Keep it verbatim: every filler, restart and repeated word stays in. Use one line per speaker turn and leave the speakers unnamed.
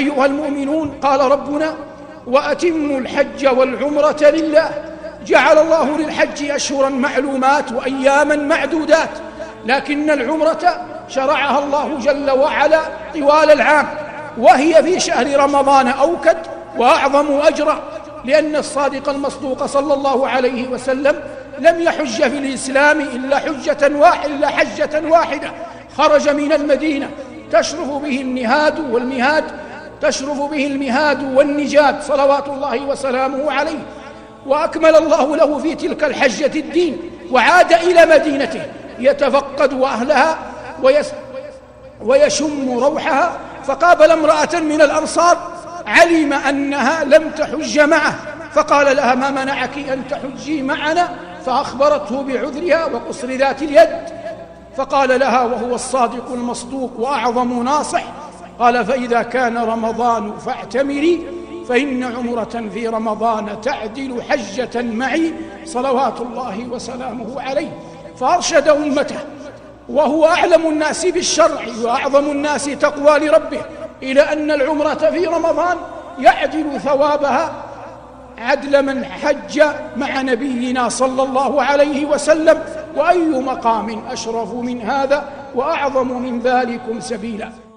أيها المؤمنون، قال ربنا: وأتموا الحج والعمرة لله. جعل الله للحج أشهرا معلومات وأياما معدودات، لكن العمرة شرعها الله جل وعلا طوال العام، وهي في شهر رمضان أوكد وأعظم أجرا، لأن الصادق المصدوق صلى الله عليه وسلم لم يحج في الإسلام إلا حجة واحدة إلا حجة واحدة، خرج من المدينة تشرف به النهاد والمهاد تشرف به المهاد والنجاد صلوات الله وسلامه عليه، وأكمل الله له في تلك الحجة الدين، وعاد إلى مدينته يتفقد أهلها ويشم روحها، فقابل امرأة من الأنصار علم أنها لم تحج معه، فقال لها: ما منعك أن تحجي معنا؟ فأخبرته بعذرها وقصر ذات اليد، فقال لها وهو الصادق المصدوق وأعظم ناصح، قال: فإذا كان رمضان فاعتمري، فإن عمرة في رمضان تعدل حجة معي صلوات الله وسلامه عليه. فأرشد أمته وهو أعلم الناس بالشرع وأعظم الناس تقوى لربه إلى أن العمرة في رمضان يعدل ثوابها عدل من حج مع نبينا صلى الله عليه وسلم، وأي مقام أشرف من هذا وأعظم من ذلكم سبيلا.